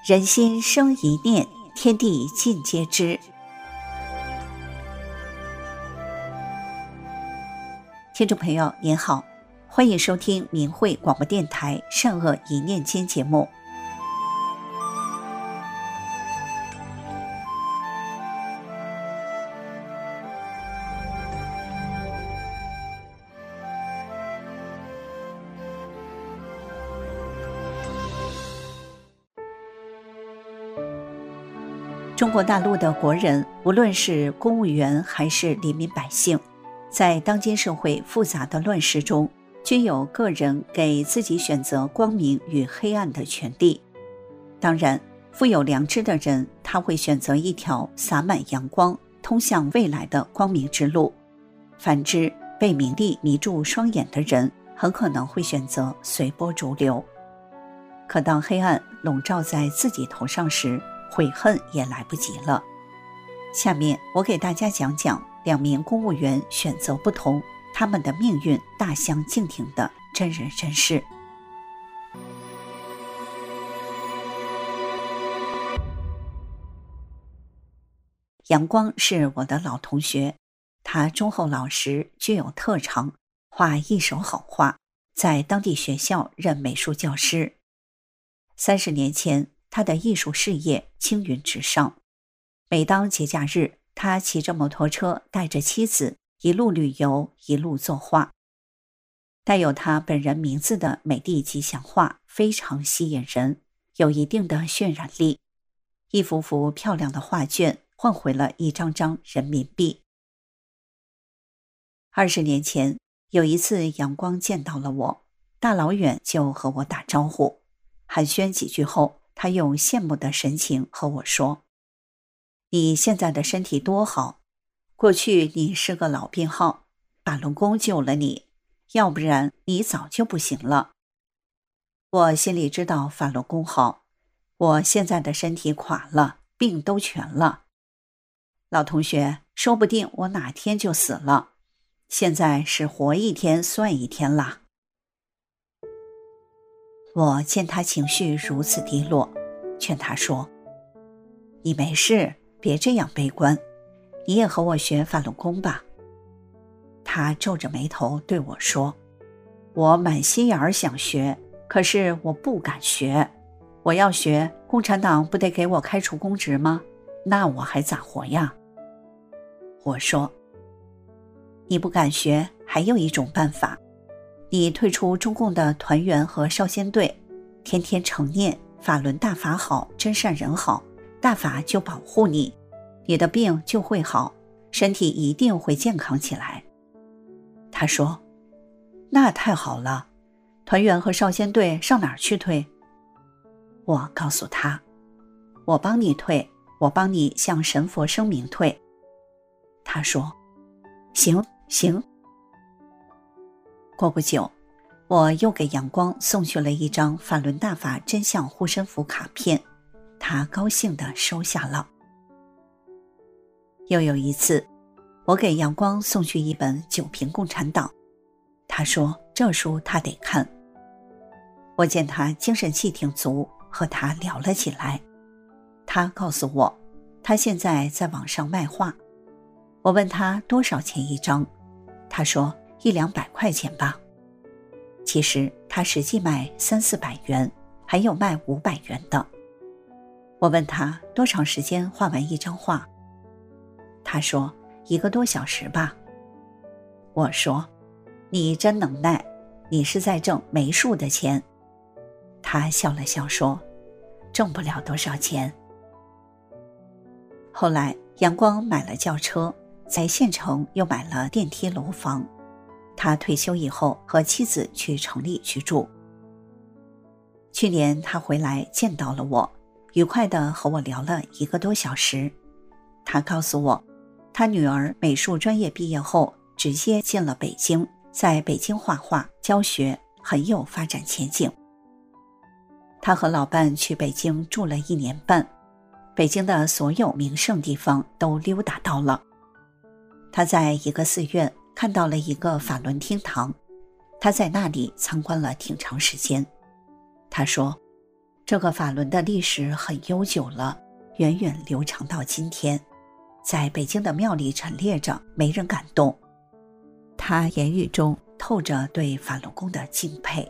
人心生一念，天地尽皆知。听众朋友您好，欢迎收听明慧广播电台善恶一念间节目。中国大陆的国人，无论是公务员还是黎民百姓，在当今社会复杂的乱世中，均有个人给自己选择光明与黑暗的权利。当然，富有良知的人，他会选择一条洒满阳光、通向未来的光明之路；反之，被名利迷住双眼的人，很可能会选择随波逐流。可当黑暗笼罩在自己头上时，悔恨也来不及了。下面我给大家讲讲两名公务员选择不同，他们的命运大相径庭的真人真事。杨光是我的老同学，他忠厚老实，具有特长，画一手好画，在当地学校任美术教师。30年前，他的艺术事业青云直上，每当节假日，他骑着摩托车带着妻子一路旅游，一路作画。带有他本人名字的美丽吉祥画非常吸引人，有一定的渲染力。一幅幅漂亮的画卷换回了一张张人民币。20年前，有一次阳光见到了我，大老远就和我打招呼，寒暄几句后，他用羡慕的神情和我说：“你现在的身体多好，过去你是个老病号，法轮功救了你，要不然你早就不行了。”我心里知道法轮功好，我现在的身体垮了，病都全了。老同学，说不定我哪天就死了，现在是活一天算一天啦。我见他情绪如此低落，劝他说：“你没事，别这样悲观，你也和我学法轮功吧。”他皱着眉头对我说：“我满心眼儿想学，可是我不敢学。我要学，共产党不得给我开除公职吗？那我还咋活呀？”我说：“你不敢学，还有一种办法，你退出中共的团员和少先队，天天成念法轮大法好，真善人好，大法就保护你，你的病就会好，身体一定会健康起来。”他说：“那太好了，团员和少先队上哪儿去退？”我告诉他：“我帮你退，我帮你向神佛声明退。”他说：“行。”过不久，我又给阳光送去了一张法轮大法真相护身符卡片，他高兴地收下了。又有一次，我给阳光送去一本《九评共产党》，他说这书他得看。我见他精神气挺足，和他聊了起来。他告诉我，他现在在网上卖画。我问他多少钱一张，他说100-200块钱吧。其实他实际卖300-400元，还有卖500元的。我问他多长时间画完一张画，他说1个多小时吧。我说：“你真能耐，你是在挣没数的钱。”他笑了笑说：“挣不了多少钱。”后来阳光买了轿车，在县城又买了电梯楼房。他退休以后和妻子去城里居住。去年他回来见到了我，愉快地和我聊了1个多小时。他告诉我，他女儿美术专业毕业后直接进了北京，在北京画画教学，很有发展前景。他和老伴去北京住了1年半，北京的所有名胜地方都溜达到了。他在一个寺院看到了一个法轮厅堂，他在那里参观了挺长时间。他说， 这个法轮的历史很悠久了，源远流长到今天，在北京的庙里陈列着，没人敢动。他言语中透着对法轮功的敬佩。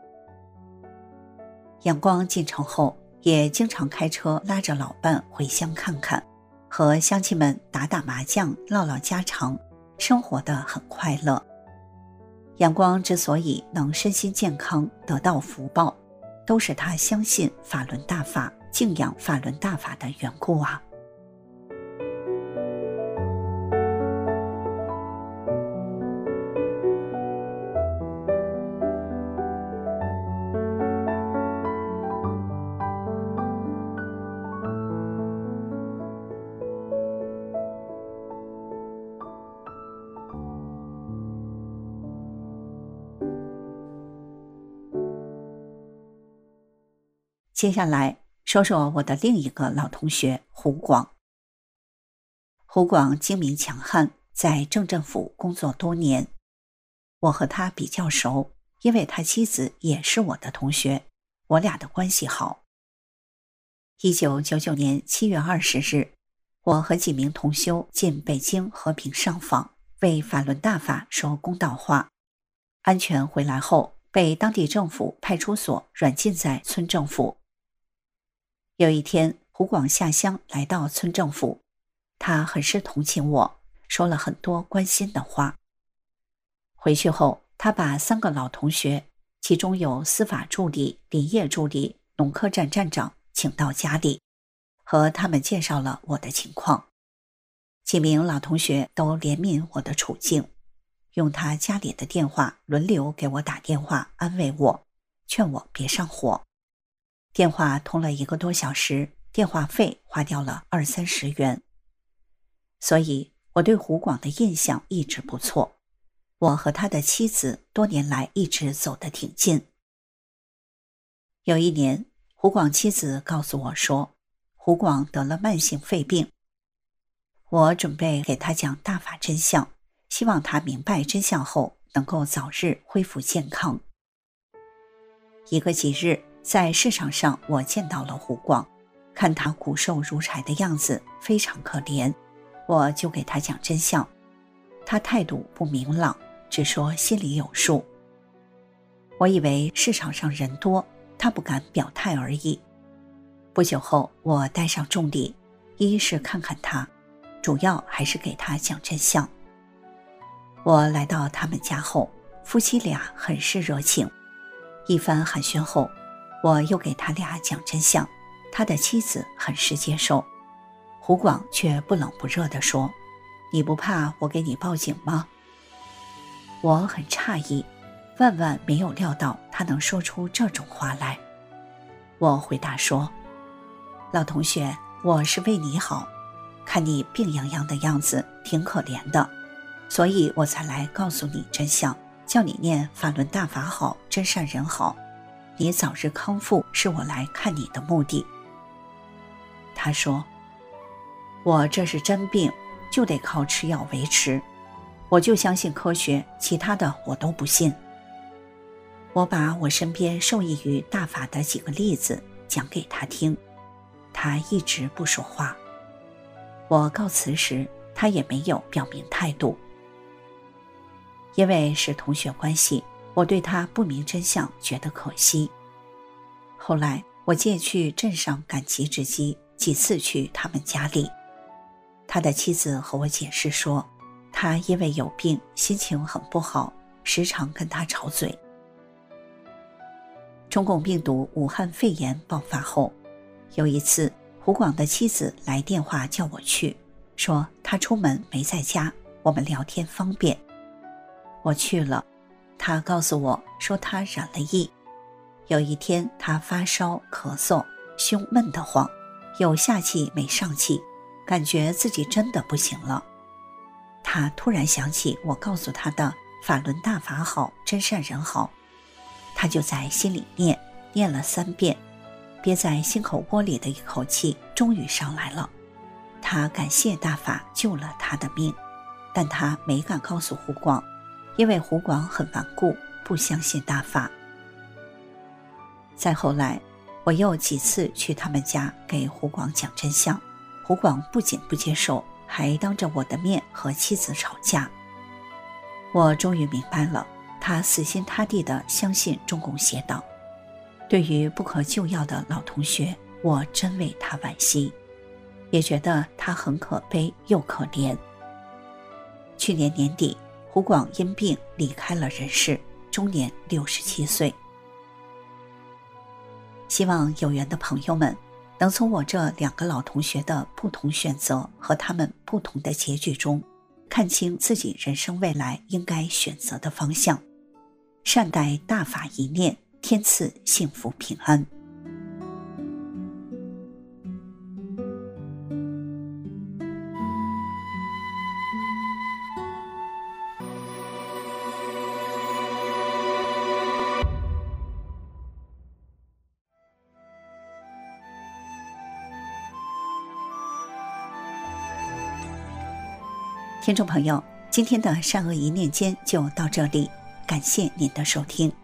阳光进城后，也经常开车拉着老伴回乡看看，和乡亲们打打麻将，唠唠家常，生活得很快乐。阳光之所以能身心健康，得到福报，都是他相信法轮大法，敬仰法轮大法的缘故啊。接下来说说我的另一个老同学胡广。胡广精明强悍，在政政府工作多年。我和他比较熟，因为他妻子也是我的同学，我俩的关系好。1999年7月20日，我和几名同修进北京和平上访，为法轮大法说公道话。安全回来后，被当地政府派出所软禁在村政府。有一天，胡广下乡来到村政府，他很是同情我，说了很多关心的话。回去后，他把3个老同学，其中有司法助理、林业助理、农科站站长请到家里，和他们介绍了我的情况。几名老同学都怜悯我的处境，用他家里的电话轮流给我打电话安慰我，劝我别上火。电话通了1个多小时，电话费花掉了20-30元。所以我对胡广的印象一直不错，我和他的妻子多年来一直走得挺近。有一年，胡广妻子告诉我说，胡广得了慢性肺病。我准备给他讲大法真相，希望他明白真相后能够早日恢复健康。一个吉日，在市场上我见到了胡广，看他骨瘦如柴的样子非常可怜，我就给他讲真相。他态度不明朗，只说心里有数。我以为市场上人多，他不敢表态而已。不久后，我带上重礼，一是看看他，主要还是给他讲真相。我来到他们家后，夫妻俩很是热情。一番寒暄后，我又给他俩讲真相，他的妻子很是接受。胡广却不冷不热地说，你不怕我给你报警吗？我很诧异，万万没有料到他能说出这种话来。我回答说，老同学，我是为你好，看你病殃殃的样子挺可怜的，所以我才来告诉你真相，叫你念法轮大法好，真善人好，你早日康复是我来看你的目的。他说，我这是真病，就得靠吃药维持，我就相信科学，其他的我都不信。我把我身边受益于大法的几个例子讲给他听，他一直不说话。我告辞时，他也没有表明态度。因为是同学关系，我对他不明真相觉得可惜。后来我借去镇上赶集之机，几次去他们家里。他的妻子和我解释说，他因为有病，心情很不好，时常跟他吵嘴。中共病毒武汉肺炎爆发后，有一次胡广的妻子来电话叫我去，说他出门没在家，我们聊天方便。我去了，他告诉我说他染了疫。有一天他发烧、咳嗽，胸闷得慌，有下气没上气，感觉自己真的不行了。他突然想起我告诉他的法轮大法好，真善人好，他就在心里念了3遍，憋在心口窝里的一口气终于上来了。他感谢大法救了他的命，但他没敢告诉胡广，因为胡广很顽固，不相信大法。再后来， 我又几次去他们家给胡广讲真相，胡广不仅不接受，还当着我的面和妻子吵架。我终于明白了，他死心塌地地相信中共邪党。对于不可救药的老同学，我真为他惋惜，也觉得他很可悲又可怜。去年年底，胡广因病离开了人世，终年67岁。希望有缘的朋友们能从我这2个老同学的不同选择和他们不同的结局中，看清自己人生未来应该选择的方向，善待大法一念，天赐幸福平安。听众朋友，今天的善恶一念间就到这里，感谢您的收听。